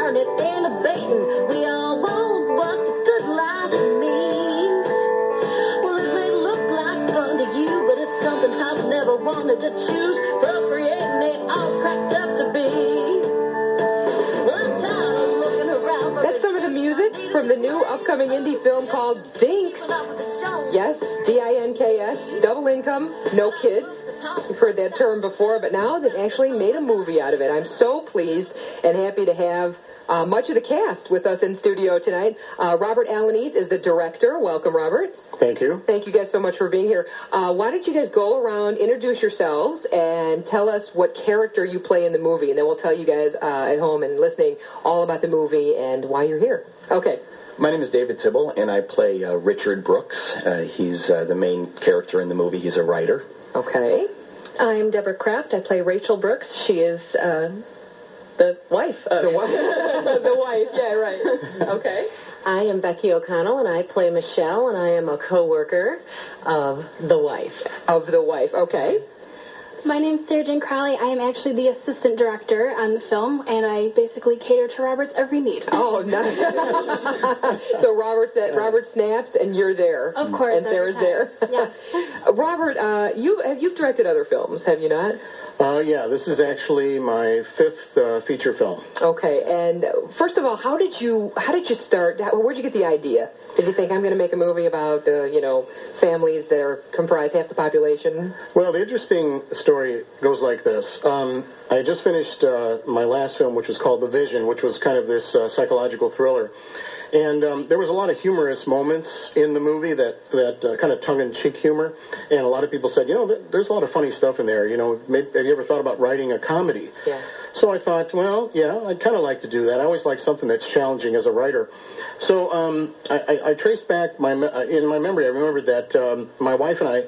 learning, innovating. We all want what the good life means. Well, it may look like fun to you, but it's something I've never wanted to choose. Procreating ain't all it's cracked up to be. Well, I'm tired of looking around for That's some of the music from the new upcoming indie film called Dinks. Yes, D-I-N-K-S, double income, no kids. You've heard that term before, but now they've actually made a movie out of it. I'm so pleased and happy to have much of the cast with us in studio tonight. Robert Alanis is the director. Welcome, Robert. Thank you. Thank you guys so much for being here. Why don't you guys go around, introduce yourselves, and tell us what character you play in the movie, and then we'll tell you guys at home and listening all about the movie and why you're here. Okay. My name is David Tibble, and I play Richard Brooks. He's the main character in the movie. He's a writer. Okay. I'm Deborah Kraft. I play Rachel Brooks. She is the wife. The wife. The wife. Yeah, right. Okay. I am Becky O'Connell, and I play Michelle, and I am a co-worker of the wife. Of the wife. Okay. My name's Sarah Jane Crowley. I am actually the assistant director on the film, and I basically cater to Robert's every need. Oh, nice. So Robert snaps, and you're there. Of course. And Sarah's there. Yeah. Robert, you've directed other films, have you not? Yeah, this is actually my fifth feature film. Okay, and first of all, how did you start? Where'd you get the idea? Did you think I'm going to make a movie about families that are comprise half the population? Well, the interesting story goes like this. I just finished my last film, which was called The Vision, which was kind of this psychological thriller. And there was a lot of humorous moments in the movie, that kind of tongue-in-cheek humor. And a lot of people said, there's a lot of funny stuff in there. Have you ever thought about writing a comedy? Yeah. So I thought, well, yeah, I'd kind of like to do that. I always like something that's challenging as a writer. So I traced back in my memory. I remembered that my wife and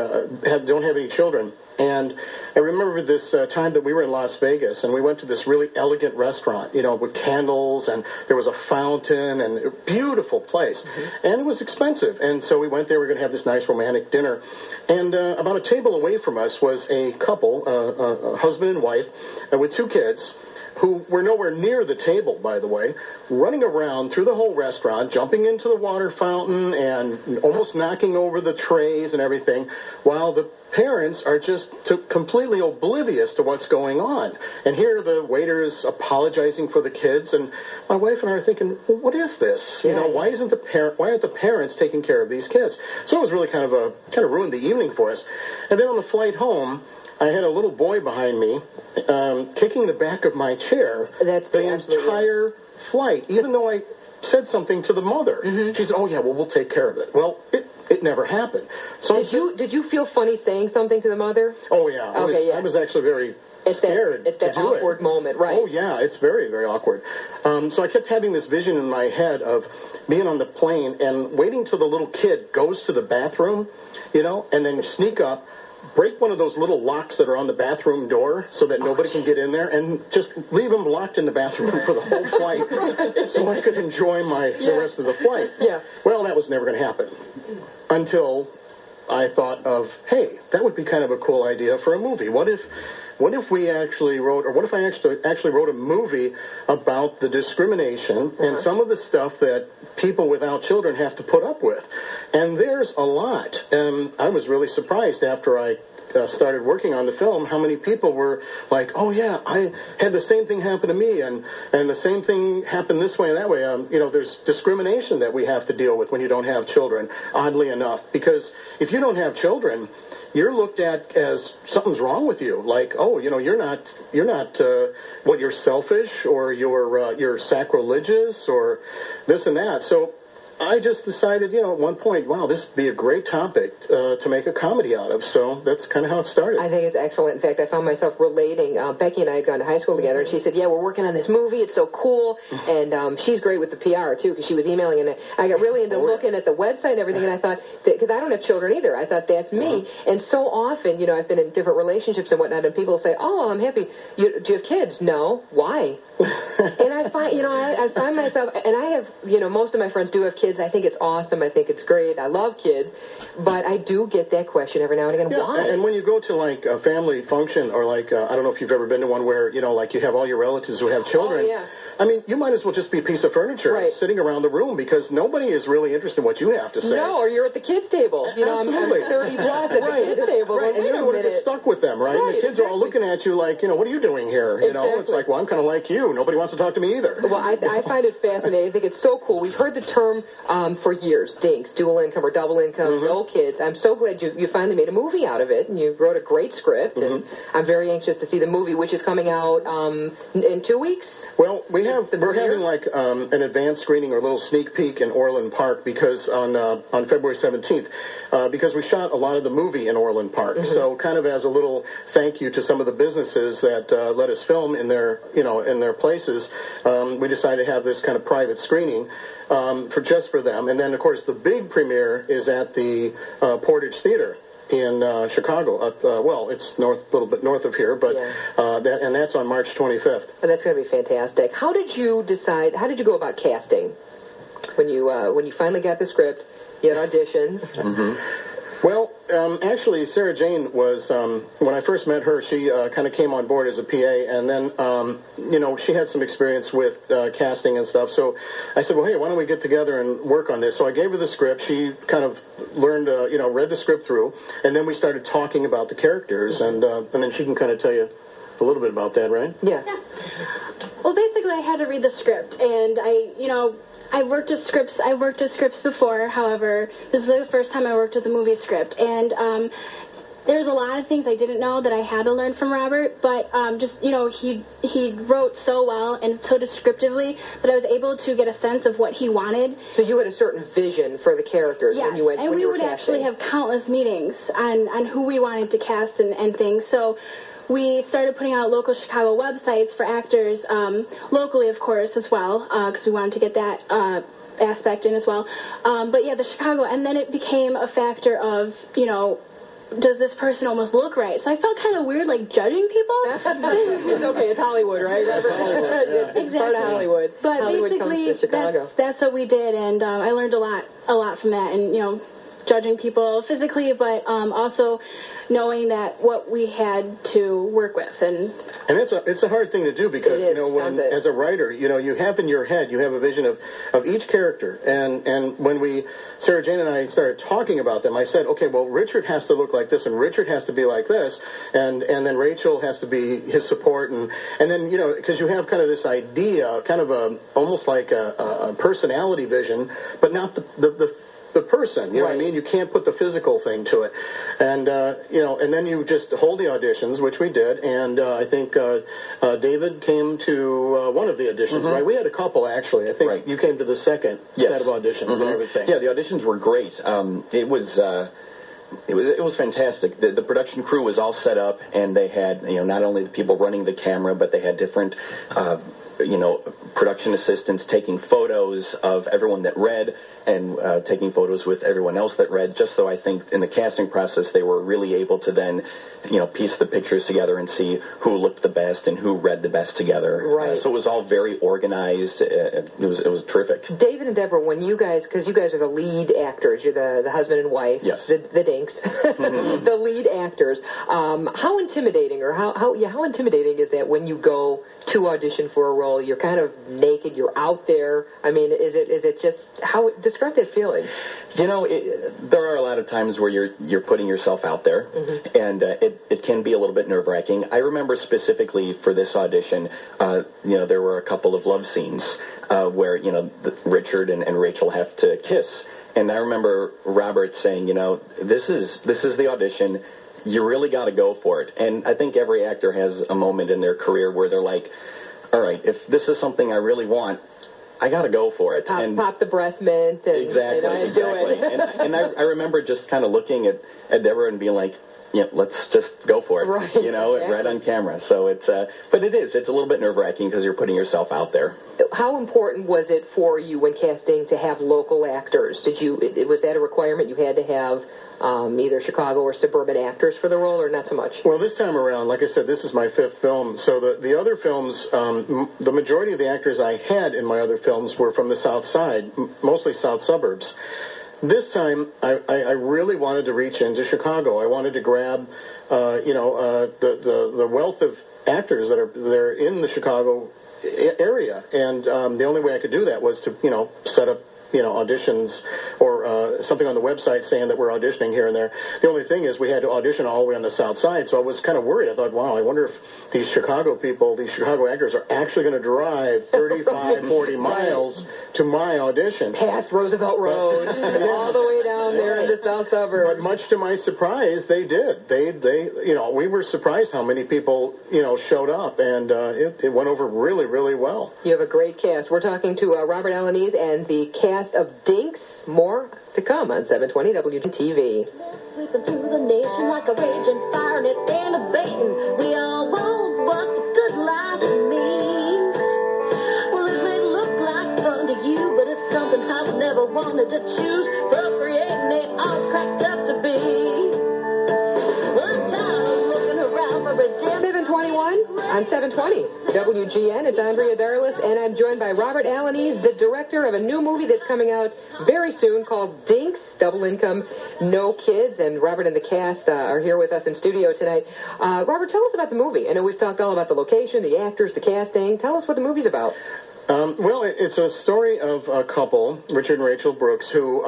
I don't have any children. And I remember this time that we were in Las Vegas, and we went to this really elegant restaurant, with candles, and there was a fountain, and a beautiful place. Mm-hmm. And it was expensive. And so we went there. We were going to have this nice romantic dinner. And about a table away from us was a couple, a husband and wife, with two kids, who were nowhere near the table, by the way, running around through the whole restaurant, jumping into the water fountain and almost knocking over the trays and everything, while the parents are just completely oblivious to what's going on. And here the waiter's apologizing for the kids, and my wife and I are thinking, well, what is this? Why aren't the parents taking care of these kids? So it was really kind of ruined the evening for us. And then on the flight home, I had a little boy behind me kicking the back of my chair the entire flight, even though I said something to the mother. Mm-hmm. She said, oh, yeah, well, we'll take care of it. Well, it never happened. So Did you feel funny saying something to the mother? Oh, yeah. I was actually very scared at that awkward moment, right? Oh, yeah, it's very, very awkward. So I kept having this vision in my head of being on the plane and waiting till the little kid goes to the bathroom, and then sneak up, break one of those little locks that are on the bathroom door so that nobody can get in there, and just leave them locked in the bathroom for the whole flight so I could enjoy the rest of the flight. Yeah. Well, that was never going to happen until I thought of, hey, that would be kind of a cool idea for a movie. What if we actually wrote, or what if I actually wrote a movie about the discrimination and some of the stuff that people without children have to put up with? And there's a lot. I was really surprised after I started working on the film how many people were like, oh yeah, I had the same thing happen to me, and the same thing happened this way and that way. There's discrimination that we have to deal with when you don't have children, oddly enough, because if you don't have children, you're looked at as something's wrong with you. Like, oh, you're not you're selfish, or you're sacrilegious, or this and that. So I just decided, at one point, wow, this would be a great topic to make a comedy out of. So that's kind of how it started. I think it's excellent. In fact, I found myself relating. Becky and I had gone to high school together, and she said, yeah, we're working on this movie. It's so cool. And she's great with the PR, too, because she was emailing. And I got really into looking at the website and everything, and I thought, because I don't have children either, I thought, that's me. And so often, I've been in different relationships and whatnot, and people say, oh, I'm happy. Do you have kids? No. Why? And I find, I find myself, and I have, most of my friends do have kids. kids. I think it's awesome. I think it's great. I love kids. But I do get that question every now and again. Yeah, why? and when you go to like a family function or like, I don't know if you've ever been to one where, like you have all your relatives who have children. Oh, yeah. I mean, you might as well just be a piece of furniture sitting around the room because nobody is really interested in what you have to say. No, or you're at the kids' table. I'm 30 plus at the kids' table. Right, and you don't want to get stuck with them, right? And the kids are all looking at you like, what are you doing here? It's like, well, I'm kind of like you. Nobody wants to talk to me either. Well, I find it fascinating. I think it's so cool. We've heard the term for years, DINKs, dual income or double income, no kids. I'm so glad you finally made a movie out of it, and you wrote a great script, and I'm very anxious to see the movie, which is coming out in 2 weeks. Well, we're having like an advanced screening or a little sneak peek in Orland Park because on February 17th, because we shot a lot of the movie in Orland Park. So kind of as a little thank you to some of the businesses that let us film in their places, we decided to have this kind of private screening for them. And then, of course, the big premiere is at the Portage Theater in Chicago. It's a little bit north of here, but that's on March 25th. And that's going to be fantastic. How did you go about casting when you finally got the script? You had auditions. Well, actually, Sarah Jane was, when I first met her, she kind of came on board as a PA, and then, she had some experience with casting and stuff, so I said, well, hey, why don't we get together and work on this? So I gave her the script. She kind of learned, read the script through, and then we started talking about the characters, and then she can kind of tell you a little bit about that, right? Yeah. Well, basically, I had to read the script, and I've worked with scripts before. However, this is the first time I worked with a movie script, and there's a lot of things I didn't know that I had to learn from Robert. But he wrote so well and so descriptively that I was able to get a sense of what he wanted. So you had a certain vision for the characters when you went. Yes, and we would actually have countless meetings on who we wanted to cast and things. So we started putting out local Chicago websites for actors, locally, of course, as well, because we wanted to get that aspect in as well. But yeah, the Chicago, and then it became a factor of, does this person almost look right? So I felt kind of weird, like, judging people. It's okay, it's Hollywood, right? It's Hollywood, yeah. It's part of Hollywood. But Hollywood basically, comes to Chicago. that's what we did, and I learned a lot from that, and, judging people physically, but also knowing that what we had to work with. And it's a hard thing to do because, as a writer, you have in your head, you have a vision of each character. And when Sarah Jane and I started talking about them, I said, okay, well, Richard has to look like this, and Richard has to be like this, and then Rachel has to be his support, and then, because you have kind of this idea, kind of almost like a personality vision, but not the person, you know what I mean? You can't put the physical thing to it. And, and then you just hold the auditions, which we did, and I think David came to one of the auditions, right? We had a couple, actually. I think you came to the second set of auditions and everything. Yeah, the auditions were great. It was fantastic. The production crew was all set up, and they had, not only the people running the camera, but they had different production assistants taking photos of everyone that read and taking photos with everyone else that read, just so I think in the casting process they were really able to then, piece the pictures together and see who looked the best and who read the best together. Right. So it was all very organized. It was terrific. David and Deborah, when you guys, because you guys are the lead actors, you're the husband and wife, yes, the dinks, the lead actors. How intimidating, or how intimidating is that when you go to audition for a role? You're kind of naked. You're out there. I mean, is it just describe that feeling? There are a lot of times where you're putting yourself out there, and it can be a little bit nerve-wracking. I remember specifically for this audition, there were a couple of love scenes where Richard and Rachel have to kiss, and I remember Robert saying, this is the audition. You really got to go for it. And I think every actor has a moment in their career where they're like, all right, if this is something I really want, I got to go for it. Pop the breath mint. And, exactly. Do it. And I remember just kind of looking at Deborah and being like, let's just go for it, Right. right on camera. So it's a little bit nerve-wracking because you're putting yourself out there. How important was it for you when casting to have local actors? Was that a requirement? You had to have either Chicago or suburban actors for the role, or not so much? Well, this time around, like I said, this is my 5th film. So the other films, the majority of the actors I had in my other films were from the South Side, mostly South suburbs. This time, I really wanted to reach into Chicago. I wanted to grab, the wealth of actors that are in the Chicago area, and the only way I could do that was to set up auditions or something on the website saying that we're auditioning here and there. The only thing is we had to audition all the way on the South Side, so I was kind of worried. I thought, wow, I wonder if these Chicago actors are actually going to drive 35, 40 miles to my audition. Past Roosevelt Road, all the way down there in the South suburbs. But much to my surprise, they did. We were surprised how many people, showed up, and it went over really, really well. You have a great cast. We're talking to Robert Alanis and the cast of Dinks. More to come on 720 WTV. Sweeping through the nation like a raging fire, and it ain't abating. We all want what the good life means. Well, it may look like fun to you, but it's something I've never wanted to choose. Procreating ain't all it's cracked up to be. Well, I'm tired of looking around for redemption. 721 on 720 WGN. It's Andrea Darlis, and I'm joined by Robert Alanis, the director of a new movie that's coming out very soon called Dinks, Double Income, No Kids. And Robert and the cast are here with us in studio tonight. Robert, tell us about the movie. I know we've talked all about the location, the actors, the casting. Tell us what the movie's about. Well, it's a story of a couple, Richard and Rachel Brooks, who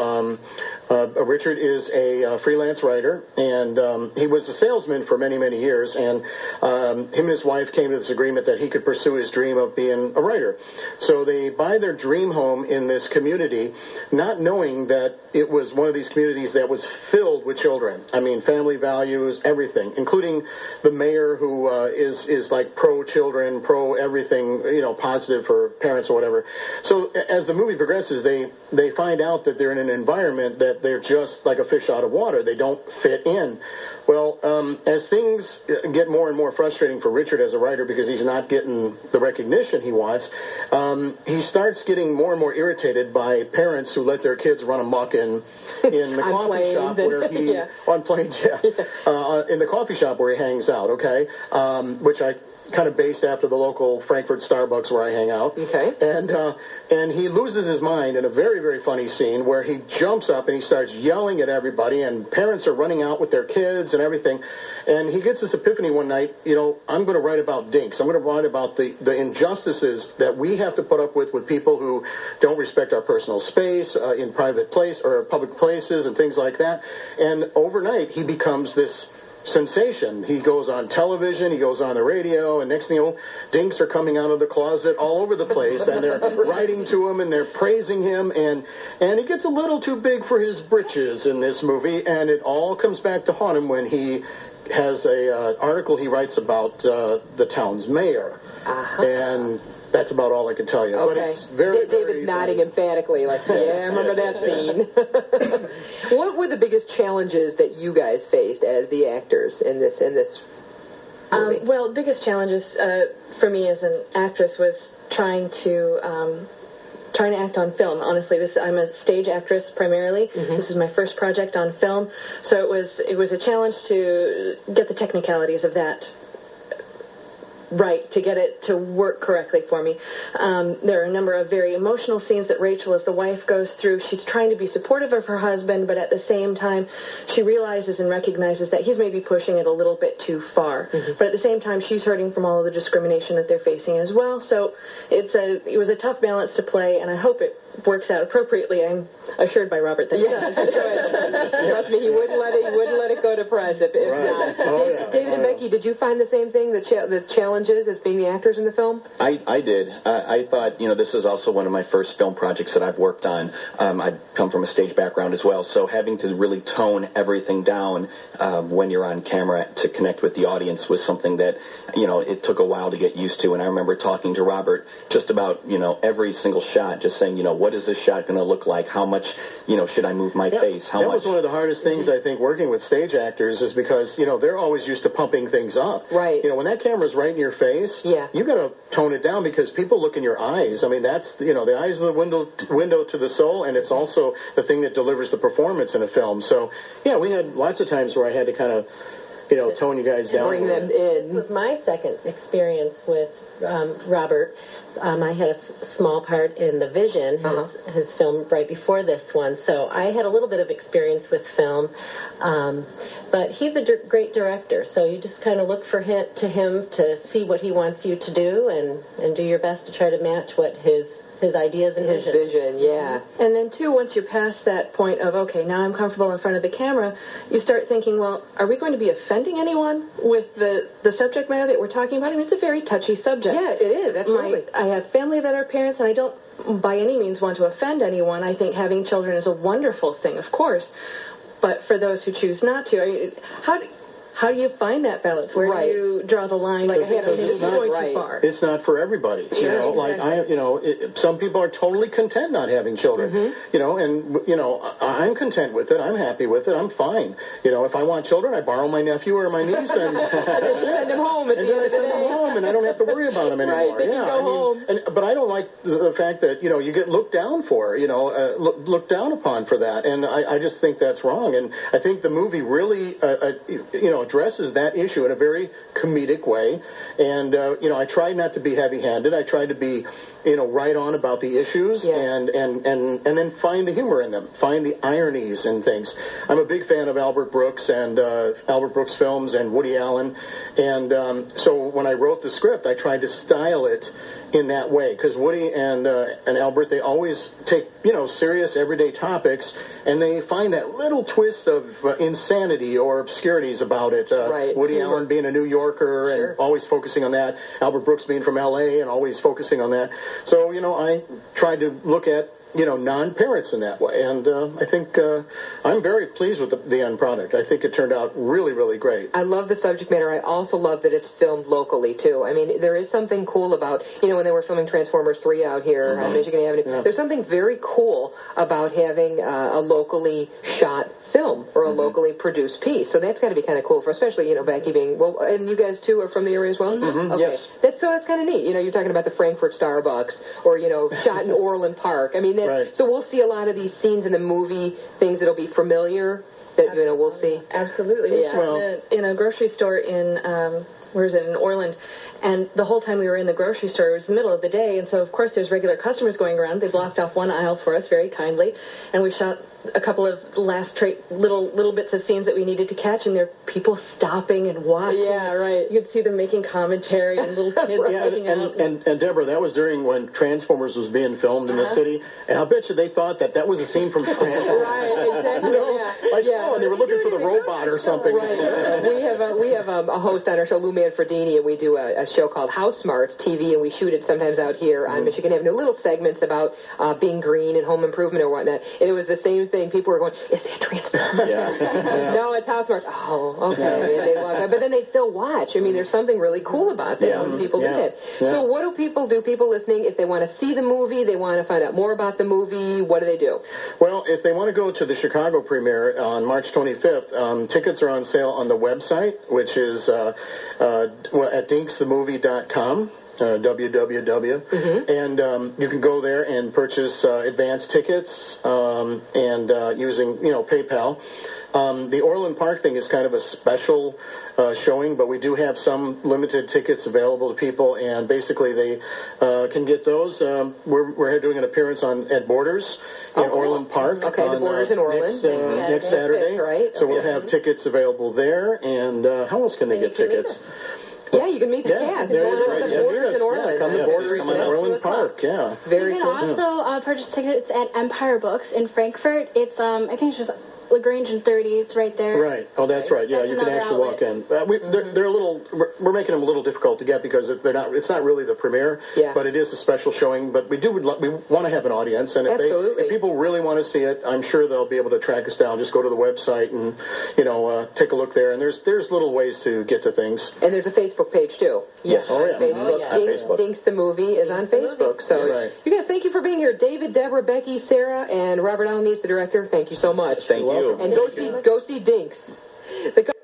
Richard is a freelance writer, and he was a salesman for many, many years, and him and his wife came to this agreement that he could pursue his dream of being a writer. So they buy their dream home in this community, not knowing that it was one of these communities that was filled with children. I mean, family values, everything, including the mayor, who is like pro-children, pro-everything, positive for parents or whatever. So as the movie progresses, they find out that they're in an environment that they're just like a fish out of water. They don't fit in. Well, as things get more and more frustrating for Richard as a writer because he's not getting the recognition he wants, he starts getting more and more irritated by parents who let their kids run amok in the coffee shop where he on planes, in the coffee shop where he hangs out. Okay, which I kind of based after the local Frankfurt Starbucks where I hang out. Okay. And he loses his mind in a very, very funny scene where he jumps up and he starts yelling at everybody, and parents are running out with their kids and everything. And he gets this epiphany one night, I'm going to write about dinks. I'm going to write about the injustices that we have to put up with people who don't respect our personal space in private place or public places and things like that. And overnight, he becomes this sensation. He goes on television, he goes on the radio, and next thing you know, dinks are coming out of the closet all over the place, and they're writing to him, and they're praising him, and he gets a little too big for his britches in this movie, and it all comes back to haunt him when he has a article he writes about the town's mayor. And that's about all I can tell you. Okay. But it's very, David's nodding emphatically, like, yeah, I remember that scene. What were the biggest challenges that you guys faced as the actors in this movie? Well, biggest challenges for me as an actress was trying to act on film. Honestly, I'm a stage actress primarily. Mm-hmm. This is my first project on film, so it was a challenge to get the technicalities of that right, to get it to work correctly for me. There are a number of very emotional scenes that Rachel, as the wife, goes through. She's trying to be supportive of her husband, but at the same time, she realizes and recognizes that he's maybe pushing it a little bit too far. Mm-hmm. But at the same time, she's hurting from all of the discrimination that they're facing as well. So it was a tough balance to play, and I hope it works out appropriately. I'm assured by Robert that Trust me, he wouldn't let it go to press if not. Oh, yeah. David and Becky, did you find the same thing? The challenge challenges as being the actors in the film? I did. I thought, this is also one of my first film projects that I've worked on. I come from a stage background as well, so having to really tone everything down when you're on camera to connect with the audience was something that, it took a while to get used to. And I remember talking to Robert just about, every single shot, just saying, what is this shot going to look like? How much, should I move my face? How that much? was one of the hardest things, I think, working with stage actors is because, they're always used to pumping things up. Right. When that camera's right in your face, yeah, you got to tone it down because people look in your eyes. I mean, that's, the eyes are the window to the soul, and it's also the thing that delivers the performance in a film. So, yeah, we had lots of times where I had to kind of, tone you guys down. Bring them in. This was my second experience with Robert. I had a small part in The Vision, his film right before this one, so I had a little bit of experience with film. But he's a great director, so you just kind of look to him to see what he wants you to do and do your best to try to match what his ideas and his vision, yeah. And then, too, once you're past that point of, okay, now I'm comfortable in front of the camera, you start thinking, well, are we going to be offending anyone with the subject matter that we're talking about? I mean, it's a very touchy subject. Yeah, it is, absolutely. I have family that are parents, and I don't by any means want to offend anyone. I think having children is a wonderful thing, of course. But for those who choose not to, I mean, how do you find that balance? Where do you draw the line? Like, it's not going too far. It's not for everybody. Some people are totally content not having children. I'm content with it. I'm happy with it. I'm fine. If I want children, I borrow my nephew or my niece and send them home at the end of the day. Home, and I don't have to worry about them anymore. Right, they can go home. But I don't like the fact that you get looked down for. Looked down upon for that, and I just think that's wrong. And I think the movie really addresses that issue in a very comedic way. And, I tried not to be heavy-handed. I tried to be, right on about the issues and then find the humor in them, find the ironies in things. I'm a big fan of Albert Brooks and Albert Brooks films and Woody Allen. And so when I wrote the script, I tried to style it in that way, because Woody and Albert, they always take, serious everyday topics, and they find that little twist of insanity or obscurities about it. Woody Allen being a New Yorker and always focusing on that. Albert Brooks being from L.A. and always focusing on that. So, I tried to look at non-parents in that way. And I think I'm very pleased with the end product. I think it turned out really, really great. I love the subject matter. I also love that it's filmed locally, too. I mean, there is something cool about, when they were filming Transformers 3 out here on Michigan Avenue, there's something very cool about having a locally shot film or a locally produced piece. So that's got to be kind of cool for, especially, Becky being, and you guys, too, are from the area as well? Mm-hmm. Okay. Yes. That's kind of neat. You're talking about the Frankfurt Starbucks or, shot in Orland Park. I mean, so we'll see a lot of these scenes in the movie, things that'll be familiar that, we'll see. Absolutely. Yeah. Well, in a grocery store in, in Orland, and the whole time we were in the grocery store, it was the middle of the day, and so, of course, there's regular customers going around. They blocked off one aisle for us very kindly, and we shot a couple of last little bits of scenes that we needed to catch, and there are people stopping and watching. Yeah, right. You'd see them making commentary and little kids looking out. And Deborah, that was during when Transformers was being filmed in the city, and I'll bet you they thought that was a scene from Transformers. Right, exactly. And they were looking for the robot or something. Right. We have a host on our show, Lou Manfredini, and we do a show called House Smarts TV, and we shoot it sometimes out here on Michigan Avenue. Little segments about being green and home improvement or whatnot. And it was the same thing. People were going, "Is that Transformers?" No, it's House Smarts. Oh, okay. And they walk out. But then they still watch. I mean, there's something really cool about that when people do that. Yeah. So what do people do? People listening, if they want to see the movie, they want to find out more about the movie, what do they do? Well, if they want to go to the Chicago premiere on March 25th, tickets are on sale on the website, which is at dinksthemovie.com. www. And you can go there and purchase advance tickets and using PayPal. The Orland Park thing is kind of a special showing, but we do have some limited tickets available to people, and basically they can get those. We're doing an appearance at Borders in Orland Park. Okay, the Borders in Orland. Next Saturday. Right. So we'll have tickets available there, and how else can they get tickets? Yeah, you can meet the cast. There Going is, on right. the Yeah, borders in Orland. Come to Yeah, Borders come in on out. Orland Park, yeah. Very You cool. can also purchase tickets at Empire Books in Frankfurt. It's I think it's just LaGrange and 30. It's right there. Right. Oh, that's right. Yeah, That's you can another actually walk in. They're a little. We're making them a little difficult to get because they're not. It's not really the premiere, Yeah. but it is a special showing. But we want to have an audience, and Absolutely. if people really want to see it, I'm sure they'll be able to track us down. Just go to the website and take a look there. And there's little ways to get to things. And there's a Facebook page, too. Yes. Oh, yeah. Facebook. Oh, yeah. Facebook. Dinks the Movie is on Facebook. So, Right. you guys, thank you for being here. David, Deborah, Becky, Sarah, and Robert Allen, the director. Thank you so much. Thank you. And go see Dinks. The